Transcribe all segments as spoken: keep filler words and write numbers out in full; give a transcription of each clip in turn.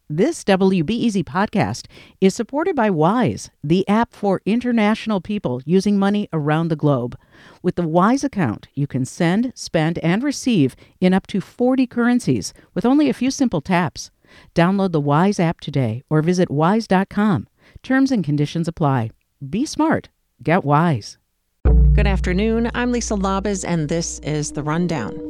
This W B E Z podcast is supported by Wise, the app for international people using money around the globe. With the Wise account, you can send, spend, and receive in up to forty currencies with only a few simple taps. Download the Wise app today or visit wise dot com. Terms and conditions apply. Be smart. Get Wise. Good afternoon. I'm Lisa Labas, and this is The Rundown.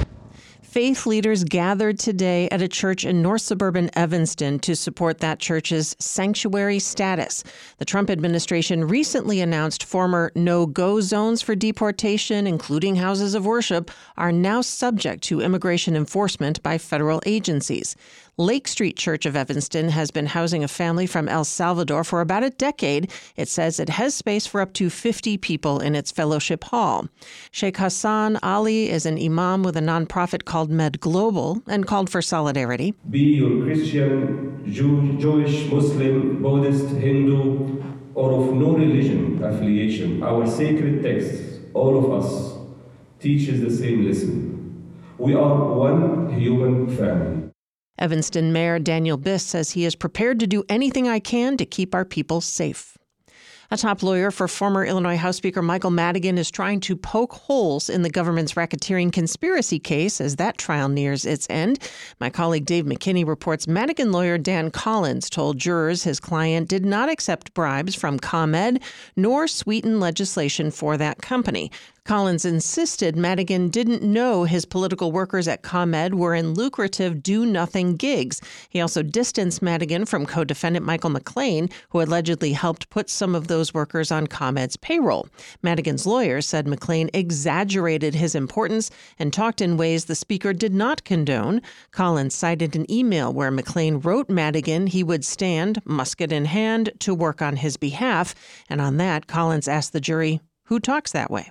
Faith leaders gathered today at a church in north suburban Evanston to support that church's sanctuary status. The Trump administration recently announced former no-go zones for deportation, including houses of worship, are now subject to immigration enforcement by federal agencies. Lake Street Church of Evanston has been housing a family from El Salvador for about a decade. It says it has space for up to fifty people in its fellowship hall. Sheikh Hassan Ali is an imam with a nonprofit called Med Global and called for solidarity. Be you Christian, Jew, Jewish, Muslim, Buddhist, Hindu, or of no religion affiliation, our sacred texts, all of us, teaches the same lesson. We are one human family. Evanston Mayor Daniel Biss says he is prepared to do anything I can to keep our people safe. A top lawyer for former Illinois House Speaker Michael Madigan is trying to poke holes in the government's racketeering conspiracy case as that trial nears its end. My colleague Dave McKinney reports Madigan lawyer Dan Collins told jurors his client did not accept bribes from ComEd nor sweeten legislation for that company. Collins insisted Madigan didn't know his political workers at ComEd were in lucrative do-nothing gigs. He also distanced Madigan from co-defendant Michael McLean, who allegedly helped put some of those workers on ComEd's payroll. Madigan's lawyers said McLean exaggerated his importance and talked in ways the speaker did not condone. Collins cited an email where McLean wrote Madigan he would stand, musket in hand, to work on his behalf. And on that, Collins asked the jury, who talks that way?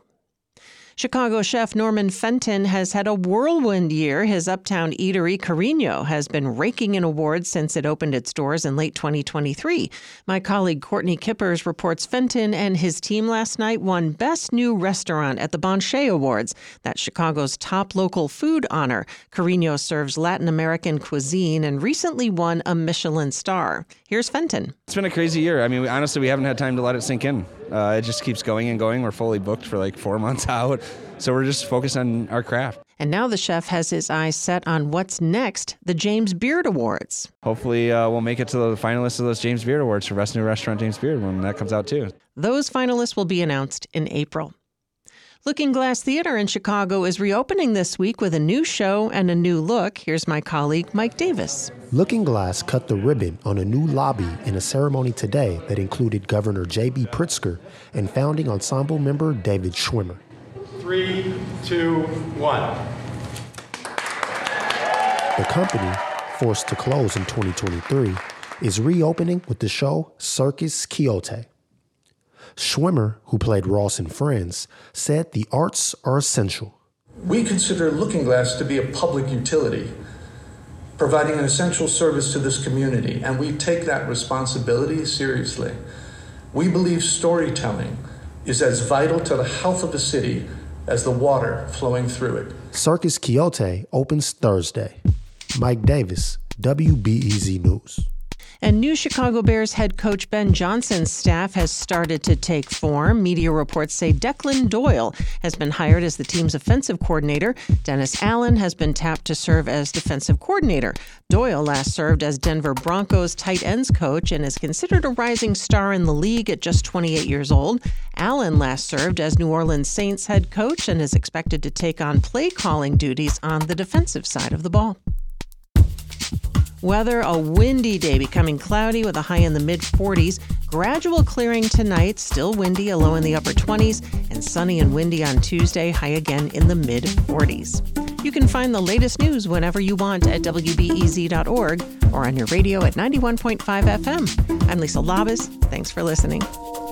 Chicago chef Norman Fenton has had a whirlwind year. His uptown eatery, Carino, has been raking in awards since it opened its doors in late twenty twenty-three. My colleague Courtney Kippers reports Fenton and his team last night won Best New Restaurant at the Bonché Awards. That's Chicago's top local food honor. Carino serves Latin American cuisine and recently won a Michelin star. Here's Fenton. It's been a crazy year. I mean, we, honestly, we haven't had time to let it sink in. Uh, it just keeps going and going. We're fully booked for like four months out. So we're just focused on our craft. And now the chef has his eyes set on what's next, the James Beard Awards. Hopefully uh, we'll make it to the finalists of those James Beard Awards for Best New Restaurant James Beard when that comes out too. Those finalists will be announced in April. Looking Glass Theater in Chicago is reopening this week with a new show and a new look. Here's my colleague, Mike Davis. Looking Glass cut the ribbon on a new lobby in a ceremony today that included Governor J B Pritzker and founding ensemble member David Schwimmer. Three, two, one. The company, forced to close in twenty twenty-three, is reopening with the show Circus Quixote. Schwimmer, who played Ross in Friends, said the arts are essential. We consider Looking Glass to be a public utility, providing an essential service to this community, and we take that responsibility seriously. We believe storytelling is as vital to the health of the city as the water flowing through it. Circus Quixote opens Thursday. Mike Davis, W B E Z News. And new Chicago Bears head coach Ben Johnson's staff has started to take form. Media reports say Declan Doyle has been hired as the team's offensive coordinator. Dennis Allen has been tapped to serve as defensive coordinator. Doyle last served as Denver Broncos tight ends coach and is considered a rising star in the league at just twenty-eight years old. Allen last served as New Orleans Saints head coach and is expected to take on play calling duties on the defensive side of the ball. Weather, a windy day, becoming cloudy with a high in the mid forties. Gradual clearing tonight, still windy, a low in the upper twenties, and sunny and windy on Tuesday, high again in the mid forties. You can find the latest news whenever you want at W B E Z dot org or on your radio at ninety-one point five F M. I'm Lisa Labas. Thanks for listening.